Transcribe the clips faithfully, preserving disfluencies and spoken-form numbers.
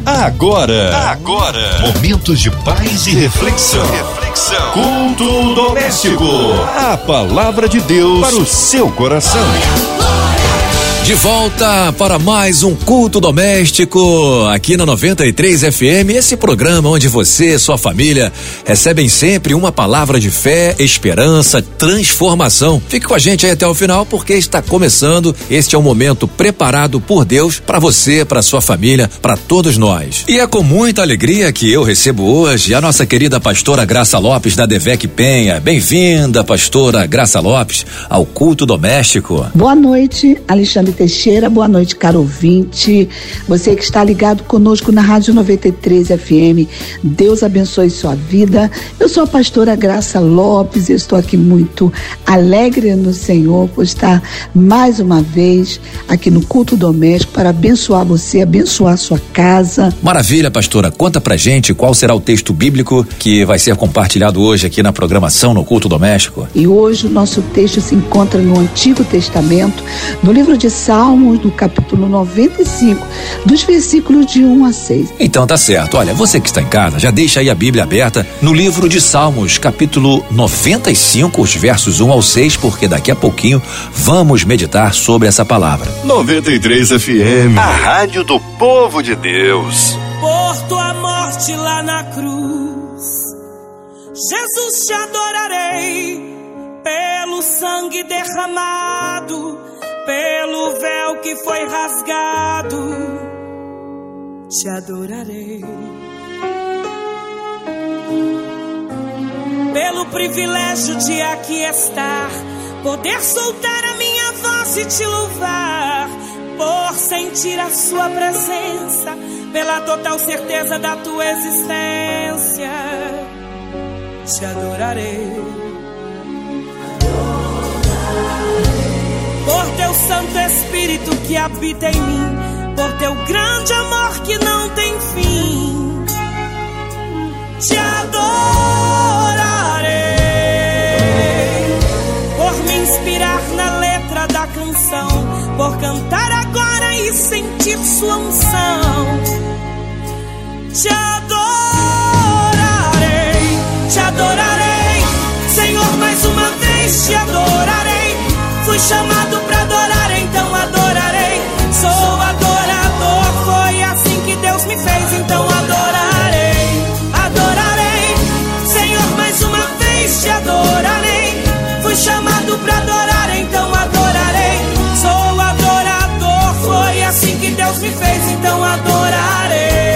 Agora, agora, momentos de paz e reflexão. Reflexão. Culto doméstico. A palavra de Deus para o seu coração. De volta para mais um culto doméstico aqui na noventa e três F M, esse programa onde você e sua família recebem sempre uma palavra de fé, esperança, transformação. Fique com a gente aí até o final porque está começando. Este é um momento preparado por Deus para você, para sua família, para todos nós. E é com muita alegria que eu recebo hoje a nossa querida pastora Graça Lopes da Devec Penha. Bem-vinda, pastora Graça Lopes, ao culto doméstico. Boa noite, Alexandre Teixeira, boa noite, caro ouvinte, você que está ligado conosco na Rádio noventa e três F M, Deus abençoe sua vida. Eu sou a pastora Graça Lopes e estou aqui muito alegre no Senhor por estar mais uma vez aqui no culto doméstico para abençoar você, abençoar sua casa. Maravilha, pastora, conta pra gente qual será o texto bíblico que vai ser compartilhado hoje aqui na programação no culto doméstico. E hoje o nosso texto se encontra no Antigo Testamento, no livro de Salmos, do capítulo noventa e cinco, dos versículos de um a seis. Então tá certo, olha, você que está em casa, já deixa aí a Bíblia aberta no livro de Salmos, capítulo noventa e cinco, os versos um ao seis, porque daqui a pouquinho vamos meditar sobre essa palavra. noventa e três F M, a rádio do povo de Deus. Por tua morte lá na cruz, Jesus, te adorarei, pelo sangue derramado, pelo véu que foi rasgado, te adorarei. Pelo privilégio de aqui estar, poder soltar a minha voz e te louvar, por sentir a sua presença, pela total certeza da tua existência, te adorarei. Por teu Santo Espírito que habita em mim, por teu grande amor que não tem fim, te adorarei. Por me inspirar na letra da canção, por cantar agora e sentir sua unção, te adorarei, te adorarei, Senhor, mais uma vez te adorarei. Fui chamado pra adorar, então adorarei. Sou adorador, foi assim que Deus me fez, então adorarei, adorarei. Senhor, mais uma vez te adorarei. Fui chamado pra adorar, então adorarei. Sou adorador, foi assim que Deus me fez, então adorarei.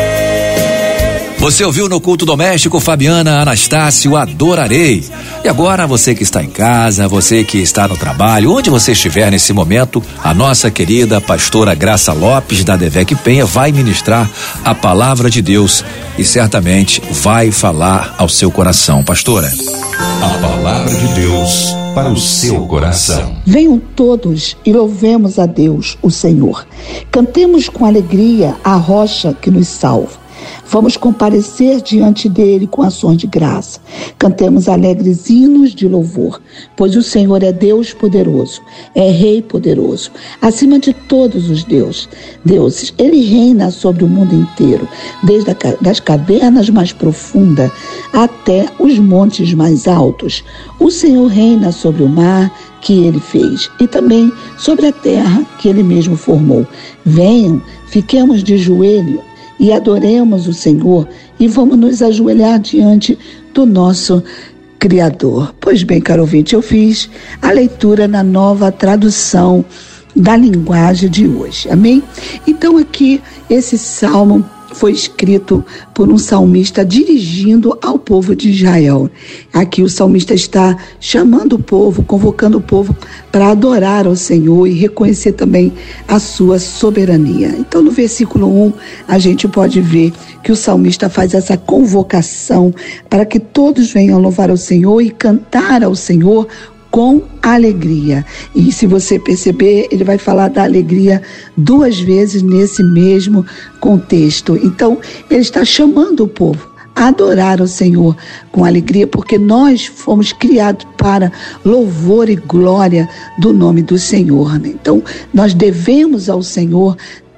Você ouviu no culto doméstico Fabiana Anastácio, Adorarei. E agora você que está em casa, você que está no trabalho, onde você estiver nesse momento, a nossa querida pastora Graça Lopes da Devec Penha vai ministrar a palavra de Deus e certamente vai falar ao seu coração. Pastora. A palavra de Deus para o seu coração. Venham todos e louvemos a Deus, o Senhor. Cantemos com alegria a rocha que nos salva. Vamos comparecer diante dele com ações de graça. Cantemos alegres hinos de louvor, pois o Senhor é Deus poderoso, é Rei poderoso, acima de todos os deuses. deuses. Ele reina sobre o mundo inteiro, desde as cavernas mais profundas até os montes mais altos. O Senhor reina sobre o mar que ele fez e também sobre a terra que ele mesmo formou. Venham, fiquemos de joelho e adoremos o Senhor e vamos nos ajoelhar diante do nosso Criador. Pois bem, caro ouvinte, eu fiz a leitura na nova tradução da linguagem de hoje, amém? Então aqui, esse salmo foi escrito por um salmista dirigindo ao povo de Israel. Aqui o salmista está chamando o povo, convocando o povo para adorar ao Senhor e reconhecer também a sua soberania. Então no versículo um a gente pode ver que o salmista faz essa convocação para que todos venham louvar ao Senhor e cantar ao Senhor com alegria. E se você perceber, ele vai falar da alegria duas vezes nesse mesmo contexto. Então, ele está chamando o povo a adorar o Senhor com alegria, porque nós fomos criados para louvor e glória do nome do Senhor, né? Então, nós devemos ao Senhor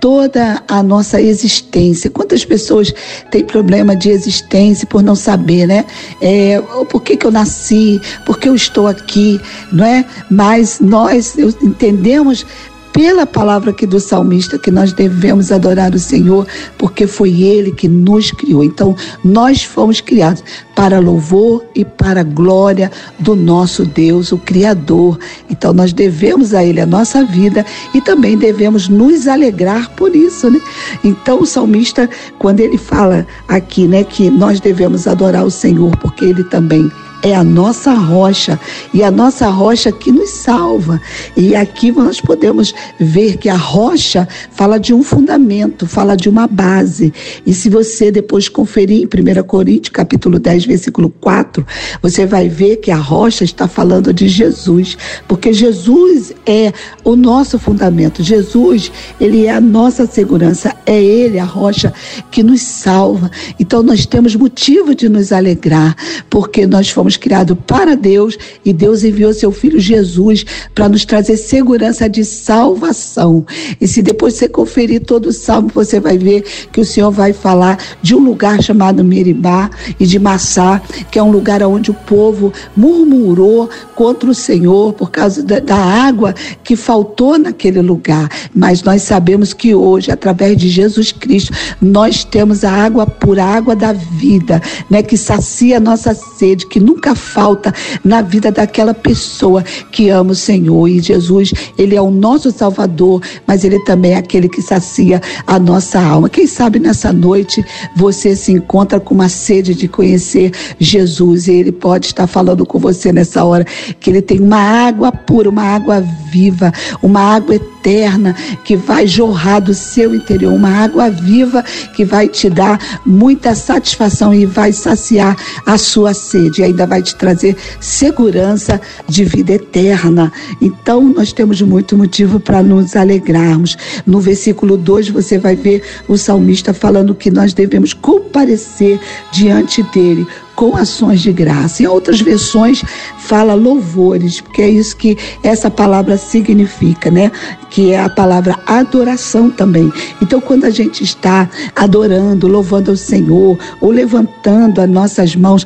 toda a nossa existência. Quantas pessoas têm problema de existência por não saber, né? É, por que que eu nasci? Por que eu estou aqui? Não é? Mas nós entendemos pela palavra aqui do salmista que nós devemos adorar o Senhor, porque foi Ele que nos criou. Então, nós fomos criados para louvor e para glória do nosso Deus, o Criador. Então, nós devemos a Ele a nossa vida e também devemos nos alegrar por isso, né? Então, o salmista, quando ele fala aqui, né, que nós devemos adorar o Senhor, porque Ele também é a nossa rocha, e a nossa rocha que nos salva. E aqui nós podemos ver que a rocha fala de um fundamento, fala de uma base. E se você depois conferir em primeira Coríntios, capítulo dez, versículo quatro, você vai ver que a rocha está falando de Jesus, porque Jesus é o nosso fundamento. Jesus, Ele é a nossa segurança, é Ele a rocha que nos salva. Então nós temos motivo de nos alegrar, porque nós fomos criados para Deus e Deus enviou seu Filho Jesus para nos trazer segurança de salvação. E se depois você conferir todo o salmo, você vai ver que o Senhor vai falar de um lugar chamado Meribá e de Massá, que é um lugar onde o povo murmurou contra o Senhor por causa da, da água que faltou naquele lugar. Mas nós sabemos que hoje, através de Jesus Cristo, nós temos a água pura, a água da vida, né, que sacia a nossa sede, que nunca falta na vida daquela pessoa que ama o Senhor. E Jesus, Ele é o nosso Salvador, mas Ele também é aquele que sacia a nossa alma. Quem sabe nessa noite você se encontra com uma sede de conhecer Jesus, e Ele pode estar falando com você nessa hora que Ele tem uma água pura, uma água viva, uma água eterna que vai jorrar do seu interior, uma água viva que vai te dar muita satisfação e vai saciar a sua sede, e ainda vai te trazer segurança de vida eterna. Então nós temos muito motivo para nos alegrarmos. No versículo dois você vai ver o salmista falando que nós devemos comparecer diante dele com ações de graça. Em outras versões fala louvores, porque é isso que essa palavra significa, né? Que é a palavra adoração também. Então, quando a gente está adorando, louvando ao Senhor, ou levantando as nossas mãos,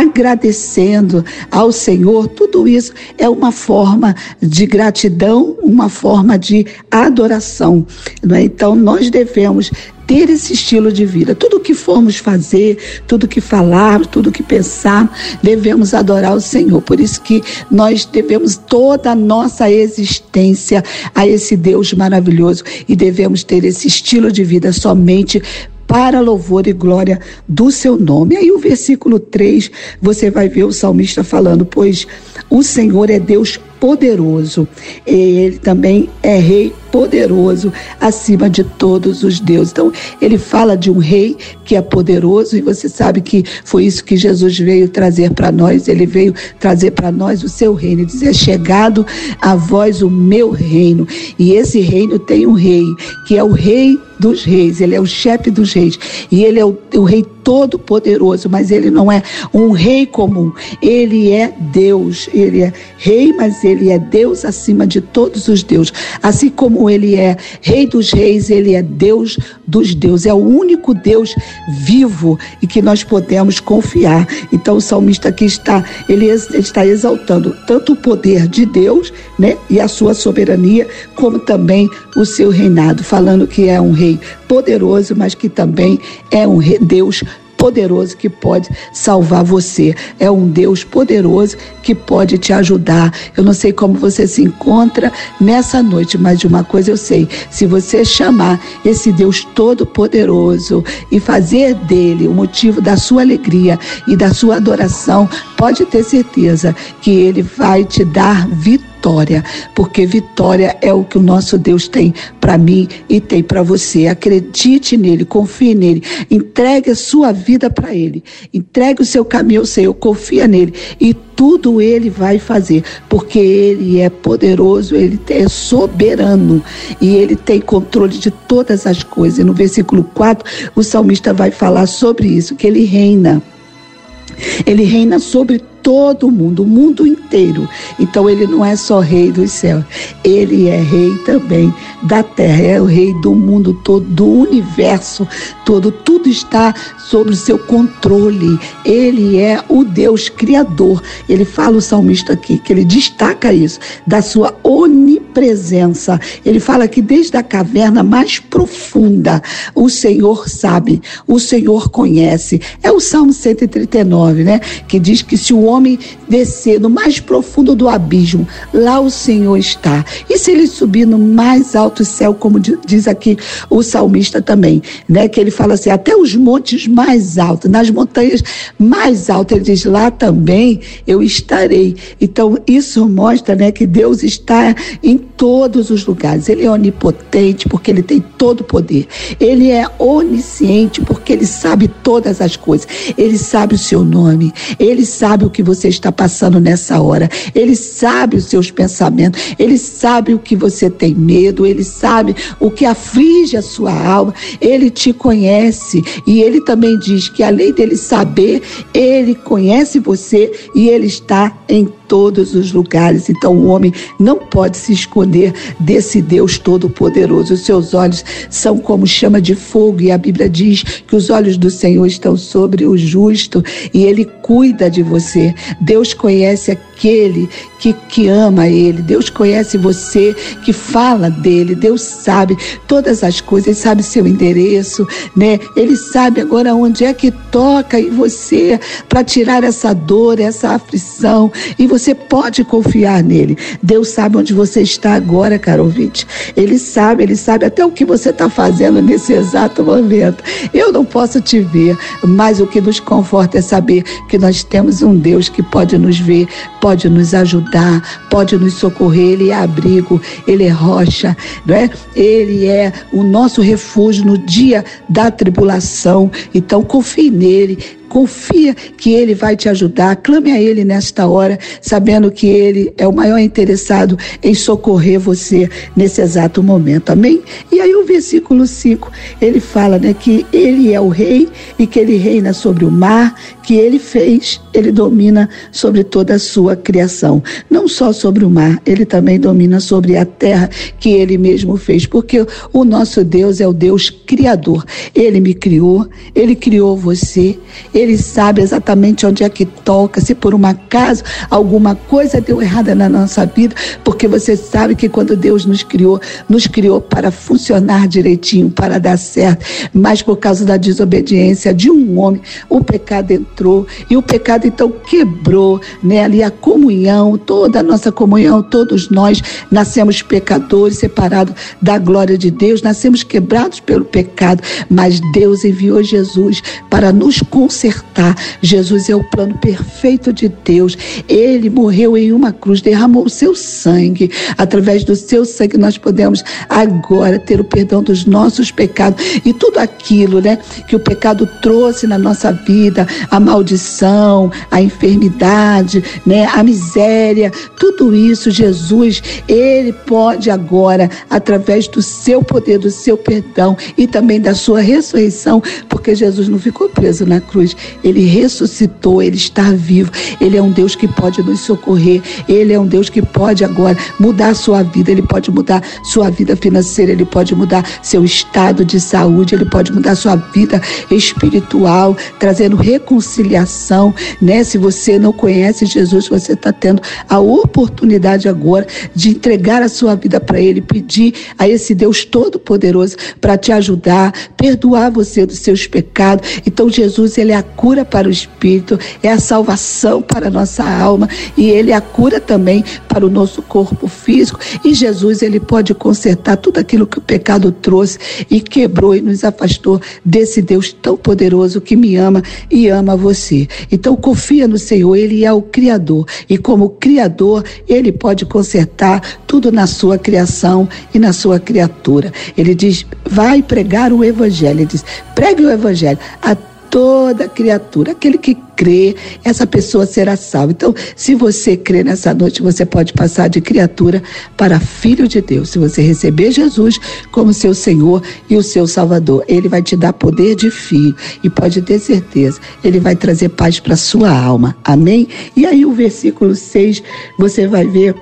agradecendo ao Senhor, tudo isso é uma forma de gratidão, uma forma de adoração, não é? Então, nós devemos ter esse estilo de vida. Tudo que formos fazer, tudo que falar, tudo que pensar, devemos adorar o Senhor. Por isso que nós devemos toda a nossa existência a esse Deus maravilhoso, e devemos ter esse estilo de vida somente para louvor e glória do seu nome. Aí o versículo três, você vai ver o salmista falando, pois o Senhor é Deus poderoso, e Ele também é Rei poderoso acima de todos os deuses. Então ele fala de um rei que é poderoso, e você sabe que foi isso que Jesus veio trazer para nós. Ele veio trazer para nós o seu reino, e dizer: chegado a vós o meu reino. E esse reino tem um rei, que é o Rei dos reis, ele é o chefe dos reis, e ele é o, o rei todo poderoso, mas ele não é um rei comum, ele é Deus, ele é rei, mas ele é Deus acima de todos os deuses. Assim como ele é Rei dos reis, ele é Deus dos deuses, é o único Deus vivo e que nós podemos confiar. Então o salmista aqui está, ele está exaltando tanto o poder de Deus, né, e a sua soberania, como também o seu reinado, falando que é um rei poderoso, mas que também é um rei, Deus poderoso que pode salvar você. É um Deus poderoso que pode te ajudar. Eu não sei como você se encontra nessa noite, mas de uma coisa eu sei: se você chamar esse Deus todo poderoso e fazer dele o motivo da sua alegria e da sua adoração, pode ter certeza que ele vai te dar vitória. Vitória, porque vitória é o que o nosso Deus tem para mim e tem para você. Acredite nele, confie nele, entregue a sua vida para ele, entregue o seu caminho ao Senhor, confia nele, e tudo ele vai fazer, porque ele é poderoso, ele é soberano e ele tem controle de todas as coisas. E no versículo quatro o salmista vai falar sobre isso, que ele reina. Ele reina sobre todo o mundo, o mundo inteiro. Então ele não é só rei dos céus, ele é rei também da terra, é o rei do mundo todo, do universo todo, tudo está sob o seu controle. Ele é o Deus criador. Ele fala, o salmista aqui, que ele destaca isso, da sua onipresença. Ele fala que desde a caverna mais profunda, o Senhor sabe, o Senhor conhece. É o Salmo cento e trinta e nove, né? Que diz que se o homem descer no mais profundo do abismo, lá o Senhor está. E se ele subir no mais alto céu, como diz aqui o salmista também, né? Que ele fala assim, até os montes mais altos, nas montanhas mais altas, ele diz, lá também eu estarei. Então isso mostra, né, que Deus está em todos os lugares. Ele é onipotente porque ele tem todo o poder. Ele é onisciente porque ele sabe todas as coisas. Ele sabe o seu nome. Ele sabe o que você está passando nessa hora. Ele sabe os seus pensamentos. Ele sabe o que você tem medo. Ele sabe o que aflige a sua alma. Ele te conhece. E ele também diz que além dele saber, ele conhece você e ele está em todos os lugares. Então o homem não pode se esconder desse Deus todo-poderoso. Os seus olhos são como chama de fogo, e a Bíblia diz que os olhos do Senhor estão sobre o justo e ele cuida de você. Deus conhece aquele que, que ama ele. Deus conhece você, que fala dele. Deus sabe todas as coisas. Ele sabe seu endereço, né? Ele sabe agora onde é que toca em você para tirar essa dor, essa aflição, e você pode confiar nele. Deus sabe onde você está agora, caro ouvinte. Ele sabe, ele sabe até o que você está fazendo nesse exato momento. Eu não posso te ver, mas o que nos conforta é saber que nós temos um Deus que pode nos ver, pode nos ajudar, pode nos socorrer. Ele é abrigo, ele é rocha, não é? Ele é o nosso refúgio no dia da tribulação. Então confie nele. Confia que ele vai te ajudar. Clame a ele nesta hora, sabendo que ele é o maior interessado em socorrer você nesse exato momento. Amém? E aí o versículo cinco, ele fala, né, que ele é o rei e que ele reina sobre o mar, que ele fez, ele domina sobre toda a sua criação. Não só sobre o mar, ele também domina sobre a terra que ele mesmo fez, porque o nosso Deus é o Deus criador. Ele me criou, ele criou você, ele sabe exatamente onde é que toca, se por um acaso alguma coisa deu errada na nossa vida, porque você sabe que quando Deus nos criou, nos criou para funcionar direitinho, para dar certo, mas por causa da desobediência de um homem, o pecado entrou, e o pecado então quebrou, né, ali a comunhão, toda a nossa comunhão, todos nós nascemos pecadores, separados da glória de Deus, nascemos quebrados pelo pecado, mas Deus enviou Jesus para nos consertar. Jesus é o plano perfeito de Deus. Ele morreu em uma cruz, derramou o seu sangue. Através do seu sangue nós podemos agora ter o perdão dos nossos pecados e tudo aquilo, né, que o pecado trouxe na nossa vida, a maldição, a enfermidade, né, a miséria, tudo isso Jesus, ele pode agora, através do seu poder, do seu perdão e também da sua ressurreição, porque Jesus não ficou preso na cruz, ele ressuscitou, ele está vivo, ele é um Deus que pode nos socorrer, ele é um Deus que pode agora mudar a sua vida, ele pode mudar sua vida financeira, ele pode mudar seu estado de saúde, ele pode mudar sua vida espiritual, trazendo reconciliação, né? Se você não conhece Jesus, você está tendo a oportunidade agora de entregar a sua vida para ele, pedir a esse Deus todo-poderoso para te ajudar, perdoar você dos seus pecados. Então Jesus, ele é a cura para o espírito, é a salvação para a nossa alma, e ele é a cura também para o nosso corpo físico. E Jesus, ele pode consertar tudo aquilo que o pecado trouxe e quebrou e nos afastou desse Deus tão poderoso que me ama e ama você. Então confia no Senhor, ele é o Criador, e como Criador ele pode consertar tudo na sua criação e na sua criatura. Ele diz, vai pregar o evangelho, ele diz, pregue o evangelho a toda criatura, aquele que crê, essa pessoa será salva. Então, se você crê nessa noite, você pode passar de criatura para filho de Deus. Se você receber Jesus como seu Senhor e o seu Salvador, Ele vai te dar poder de filho e pode ter certeza, Ele vai trazer paz para sua alma. Amém? E aí o versículo seis, você vai ver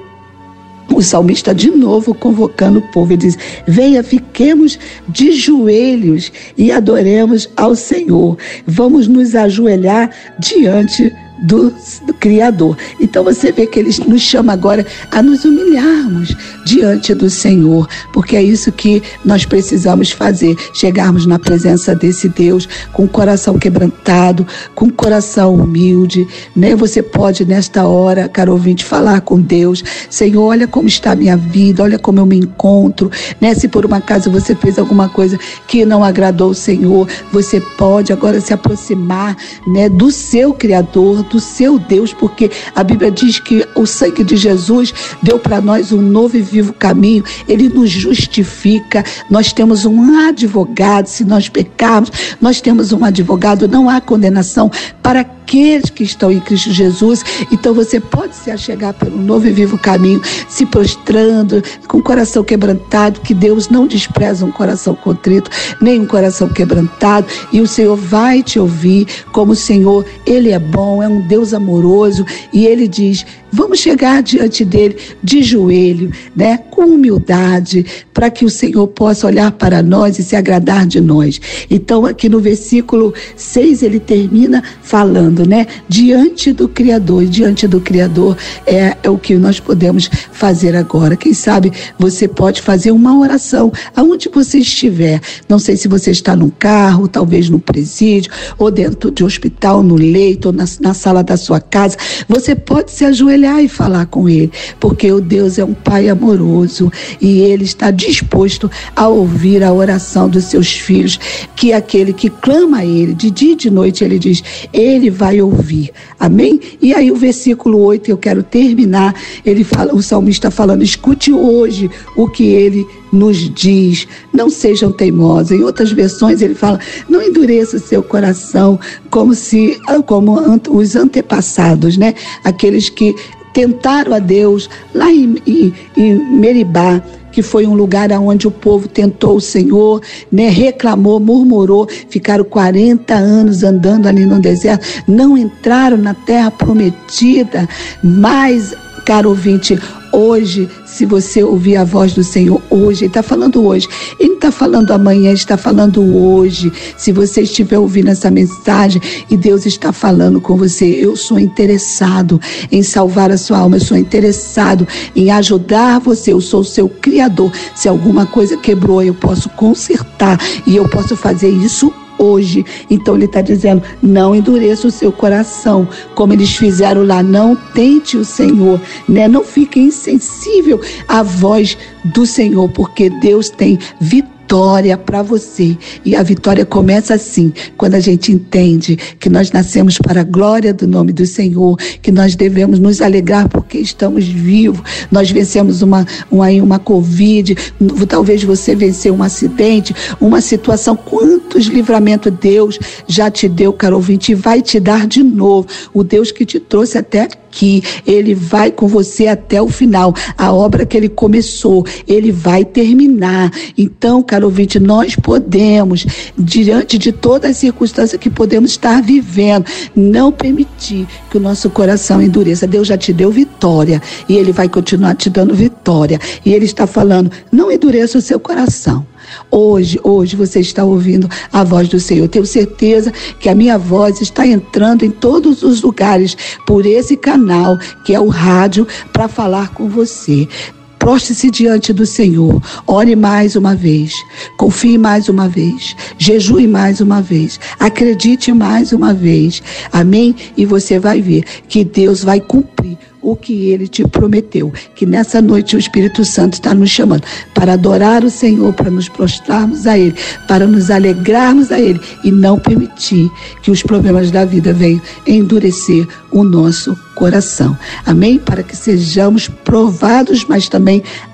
o salmista de novo convocando o povo. Ele diz: venha, fiquemos de joelhos e adoremos ao Senhor. Vamos nos ajoelhar diante do, do Criador. Então você vê que Ele nos chama agora a nos humilharmos diante do Senhor, porque é isso que nós precisamos fazer, chegarmos na presença desse Deus com o coração quebrantado, com o coração humilde, né? Você pode nesta hora, caro ouvinte, falar com Deus: Senhor, olha como está a minha vida, olha como eu me encontro, né? Se por um acaso você fez alguma coisa que não agradou o Senhor, você pode agora se aproximar, né, do seu Criador, do seu Deus, porque a Bíblia diz que o sangue de Jesus deu para nós um novo e vivo caminho. Ele nos justifica. Nós temos um advogado. Se nós pecarmos, nós temos um advogado. Não há condenação para aqueles que estão em Cristo Jesus. Então você pode se achegar pelo novo e vivo caminho, se prostrando, com o coração quebrantado, que Deus não despreza um coração contrito, nem um coração quebrantado, e o Senhor vai te ouvir. Como o Senhor, Ele é bom, é um Deus amoroso, e Ele diz: vamos chegar diante dele de joelho, né, com humildade, para que o Senhor possa olhar para nós e se agradar de nós. Então aqui no versículo seis ele termina falando, né, diante do Criador. E diante do Criador é, é o que nós podemos fazer agora. Quem sabe você pode fazer uma oração aonde você estiver. Não sei se você está num carro, talvez no presídio, ou dentro de um hospital, no leito, ou na, na sala da sua casa. Você pode se ajoelhar e falar com Ele, porque o Deus é um Pai amoroso e Ele está disposto a ouvir a oração dos seus filhos, que é aquele que clama a Ele de dia e de noite. Ele diz: Ele vai ouvir. Amém? E aí o versículo oito, eu quero terminar, ele fala, o salmista falando: escute hoje o que Ele nos diz, não sejam teimosos. Em outras versões ele fala: não endureça o seu coração, como se, como os antepassados, né? Aqueles que tentaram a Deus lá em, em, em Meribá, que foi um lugar onde o povo tentou o Senhor, né, reclamou, murmurou, ficaram quarenta anos andando ali no deserto, não entraram na terra prometida. Mas, caro ouvinte, hoje, se você ouvir a voz do Senhor hoje, Ele está falando hoje, Ele não está falando amanhã, Ele está falando hoje. Se você estiver ouvindo essa mensagem e Deus está falando com você: eu sou interessado em salvar a sua alma, eu sou interessado em ajudar você, eu sou o seu Criador. Se alguma coisa quebrou, eu posso consertar, e eu posso fazer isso hoje. Então ele está dizendo: não endureça o seu coração, como eles fizeram lá. Não tente o Senhor, né? Não fique insensível à voz do Senhor, porque Deus tem vitória para você. E a vitória começa assim, quando a gente entende que nós nascemos para a glória do nome do Senhor, que nós devemos nos alegrar porque estamos vivos. Nós vencemos uma, uma, uma Covid, talvez você venceu um acidente, uma situação. Quantos livramentos Deus já te deu, caro ouvinte, e vai te dar de novo. O Deus que te trouxe até aqui, Ele vai com você até o final. A obra que Ele começou, Ele vai terminar. Então, caro ouvinte, nós podemos, diante de todas as circunstâncias que podemos estar vivendo, não permitir que o nosso coração endureça. Deus já te deu vitória e Ele vai continuar te dando vitória. E Ele está falando: não endureça o seu coração. Hoje, hoje você está ouvindo a voz do Senhor. Eu tenho certeza que a minha voz está entrando em todos os lugares por esse canal, que é o rádio, para falar com você. Prostre-se diante do Senhor, ore mais uma vez, confie mais uma vez, jejue mais uma vez, acredite mais uma vez. Amém? E você vai ver que Deus vai cumprir o que Ele te prometeu, que nessa noite o Espírito Santo está nos chamando para adorar o Senhor, para nos prostrarmos a Ele, para nos alegrarmos a Ele e não permitir que os problemas da vida venham endurecer o nosso coração. Amém? Para que sejamos provados, mas também aprovados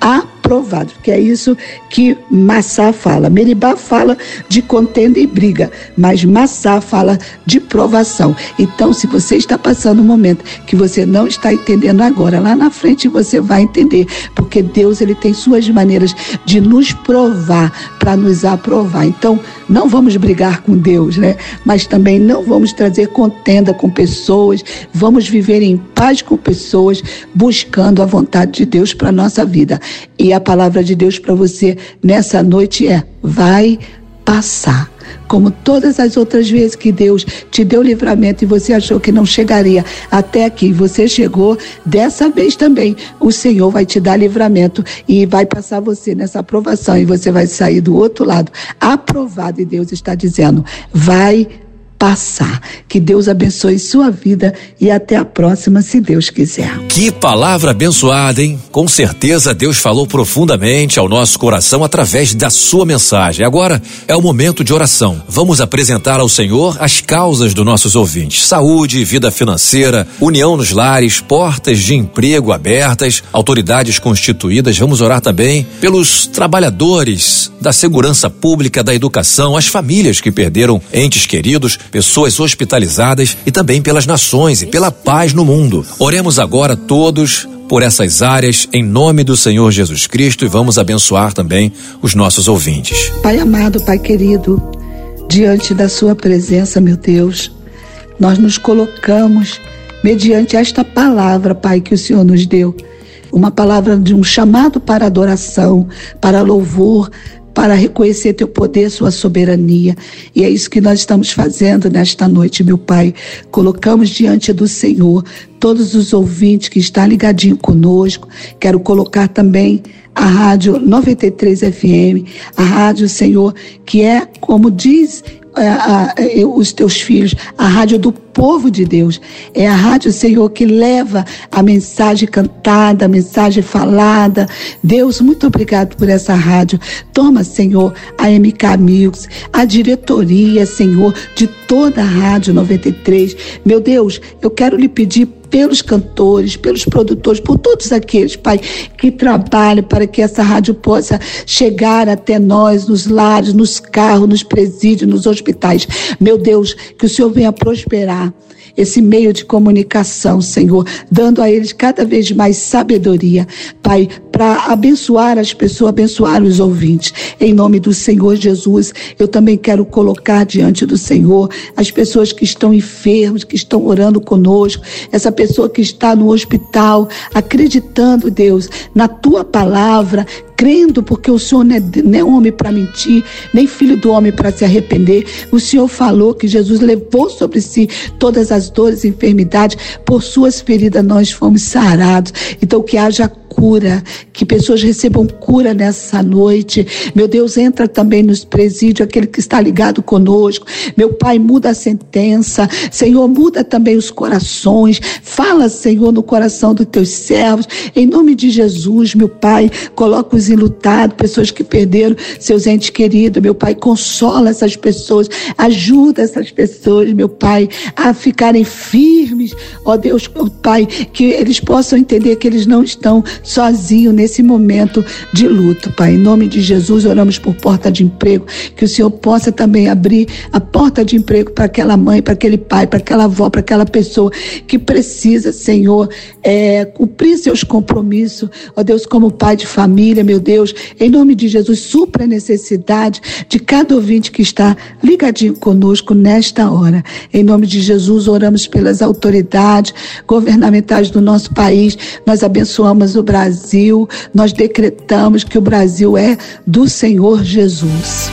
aprovado, que é isso que Massá fala. Meribá fala de contenda e briga, mas Massá fala de provação. Então, se você está passando um momento que você não está entendendo agora, lá na frente você vai entender, porque Deus, ele tem suas maneiras de nos provar, para nos aprovar. Então, não vamos brigar com Deus, né? Mas também não vamos trazer contenda com pessoas, vamos viver em paz com pessoas, buscando a vontade de Deus para a nossa vida. E a palavra de Deus para você nessa noite é: vai passar. Como todas as outras vezes que Deus te deu livramento e você achou que não chegaria até aqui, você chegou, dessa vez também o Senhor vai te dar livramento e vai passar você nessa aprovação, e você vai sair do outro lado aprovado, e Deus está dizendo: vai passar. Que Deus abençoe sua vida e até a próxima, se Deus quiser. Que palavra abençoada, hein? Com certeza Deus falou profundamente ao nosso coração através da sua mensagem. Agora é o momento de oração. Vamos apresentar ao Senhor as causas dos nossos ouvintes: saúde, vida financeira, união nos lares, portas de emprego abertas, autoridades constituídas. Vamos orar também pelos trabalhadores da segurança pública, da educação, as famílias que perderam entes queridos, pessoas hospitalizadas, e também pelas nações e pela paz no mundo. Oremos agora todos por essas áreas em nome do Senhor Jesus Cristo, e vamos abençoar também os nossos ouvintes. Pai amado, Pai querido, diante da sua presença, meu Deus, nós nos colocamos mediante esta palavra, Pai, que o Senhor nos deu. Uma palavra de um chamado para adoração, para louvor, para reconhecer teu poder, sua soberania. E é isso que nós estamos fazendo nesta noite, meu Pai. Colocamos diante do Senhor todos os ouvintes que estão ligadinhos conosco. Quero colocar também a Rádio noventa e três F M, a rádio, Senhor, que é, como diz a, a, a, os teus filhos, a rádio do povo de Deus. É a rádio, Senhor, que leva a mensagem cantada, a mensagem falada. Deus, muito obrigado por essa rádio. Toma, Senhor, a M K Mix, a diretoria, Senhor, de toda a Rádio noventa e três. Meu Deus, eu quero lhe pedir pelos cantores, pelos produtores, por todos aqueles, Pai, que trabalham para que essa rádio possa chegar até nós, nos lares, nos carros, nos presídios, nos hospitais. Meu Deus, que o Senhor venha prosperar esse meio de comunicação, Senhor, dando a eles cada vez mais sabedoria, Pai, para abençoar as pessoas, abençoar os ouvintes. Em nome do Senhor Jesus, eu também quero colocar diante do Senhor as pessoas que estão enfermas, que estão orando conosco, essa pessoa que está no hospital, acreditando, Deus, na tua palavra, crendo, porque o Senhor não é, não é homem para mentir, nem filho do homem para se arrepender. O Senhor falou que Jesus levou sobre si todas as dores e enfermidades, por suas feridas nós fomos sarados. Então que haja cura, que pessoas recebam cura nessa noite. Meu Deus, entra também nos presídios, aquele que está ligado conosco. Meu Pai, muda a sentença. Senhor, muda também os corações. Fala, Senhor, no coração dos teus servos. Em nome de Jesus, meu Pai, coloca os enlutados, pessoas que perderam seus entes queridos. Meu Pai, consola essas pessoas. Ajuda essas pessoas, meu Pai, a ficarem firmes. Ó Deus, meu Pai, que eles possam entender que eles não estão sozinho nesse momento de luto, Pai. Em nome de Jesus, oramos por porta de emprego, que o Senhor possa também abrir a porta de emprego para aquela mãe, para aquele pai, para aquela avó, para aquela pessoa que precisa, Senhor, é, cumprir seus compromissos, ó Deus, como pai de família, meu Deus, em nome de Jesus, supra a necessidade de cada ouvinte que está ligadinho conosco nesta hora. Em nome de Jesus, oramos pelas autoridades governamentais do nosso país. Nós abençoamos o Brasil, nós decretamos que o Brasil é do Senhor Jesus.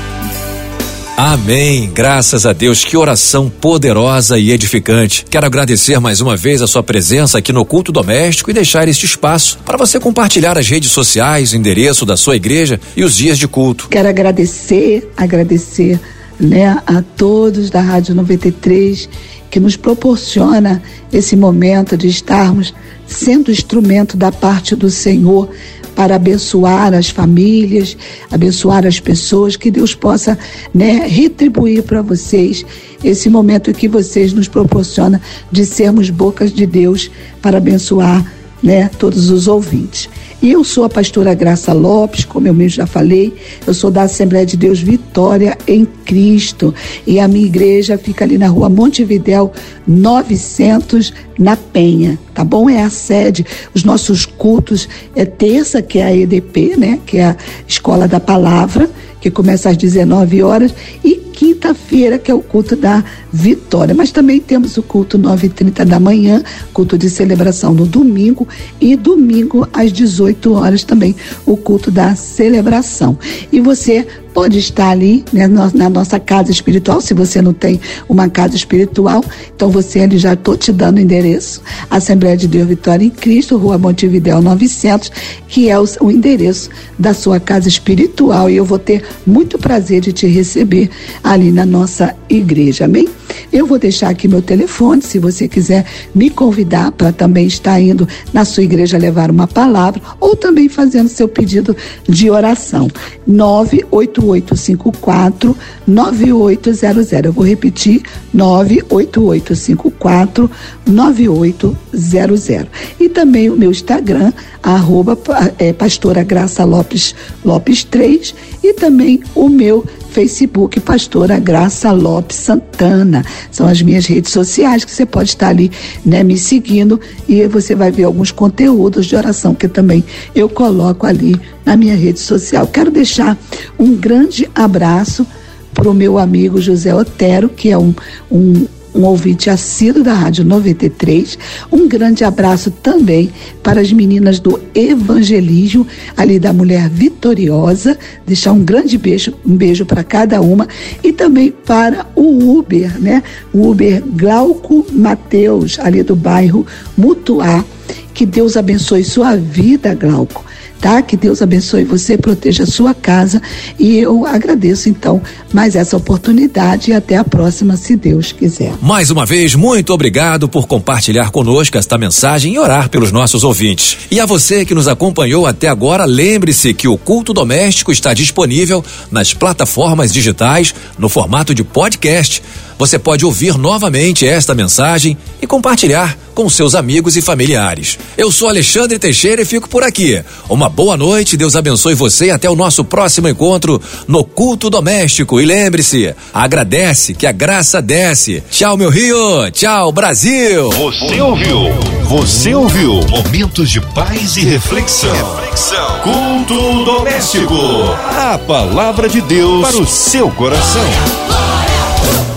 Amém, graças a Deus, que oração poderosa e edificante. Quero agradecer mais uma vez a sua presença aqui no Culto Doméstico e deixar este espaço para você compartilhar as redes sociais, o endereço da sua igreja e os dias de culto. Quero agradecer, agradecer, né, a todos da Rádio noventa e três que nos proporciona esse momento de estarmos sendo instrumento da parte do Senhor para abençoar as famílias, abençoar as pessoas, que Deus possa, né, retribuir para vocês esse momento que vocês nos proporcionam de sermos bocas de Deus para abençoar, né, todos os ouvintes. E eu sou a pastora Graça Lopes, como eu mesmo já falei, eu sou da Assembleia de Deus Vitória em Cristo, e a minha igreja fica ali na rua Montevidéu novecentos, na Penha, tá bom? É a sede. Os nossos cultos é terça, que é a E D P, né? Que é a Escola da Palavra, que começa às dezenove horas, e quinta-feira, que é o culto da Vitória. Mas também temos o culto nove e trinta da manhã, culto de celebração no domingo, e domingo às dezoito horas também o culto da celebração. E você pode estar ali, né, na nossa casa espiritual. Se você não tem uma casa espiritual, então você ali, já estou te dando o endereço, Assembleia de Deus Vitória em Cristo, Rua Montevidéu novecentos, que é o, o endereço da sua casa espiritual, e eu vou ter muito prazer de te receber ali na nossa igreja, amém? Eu vou deixar aqui meu telefone, se você quiser me convidar para também estar indo na sua igreja levar uma palavra, ou também fazendo seu pedido de oração. nove oito oito cinco quatro nove oito zero zero. Eu vou repetir, nove oito oito cinco quatro nove oito zero zero. E também o meu Instagram, arroba é, pastora Graça Lopes Lopes três, e também o meu Facebook, Pastora Graça Lopes Santana. São as minhas redes sociais que você pode estar ali, né, me seguindo, e você vai ver alguns conteúdos de oração que também eu coloco ali na minha rede social. Quero deixar um grande abraço para o meu amigo José Otero, que é um, um um ouvinte assíduo da Rádio noventa e três. Um grande abraço também para as meninas do Evangelismo, ali da Mulher Vitoriosa. Deixar um grande beijo, um beijo para cada uma. E também para o Uber, né? O Uber Glauco Mateus, ali do bairro Mutuá. Que Deus abençoe sua vida, Glauco. Tá? Que Deus abençoe você, proteja a sua casa, e eu agradeço então mais essa oportunidade, e até a próxima, se Deus quiser. Mais uma vez, muito obrigado por compartilhar conosco esta mensagem e orar pelos nossos ouvintes. E a você que nos acompanhou até agora, lembre-se que o Culto Doméstico está disponível nas plataformas digitais no formato de podcast. Você pode ouvir novamente esta mensagem e compartilhar com seus amigos e familiares. Eu sou Alexandre Teixeira e fico por aqui. Uma boa noite, Deus abençoe você, e até o nosso próximo encontro no Culto Doméstico. E lembre-se, agradece que a graça desce. Tchau, meu Rio. Tchau, Brasil. Você ouviu? Você ouviu? Momentos de paz e reflexão. Reflexão. Culto Doméstico. A palavra de Deus para o seu coração.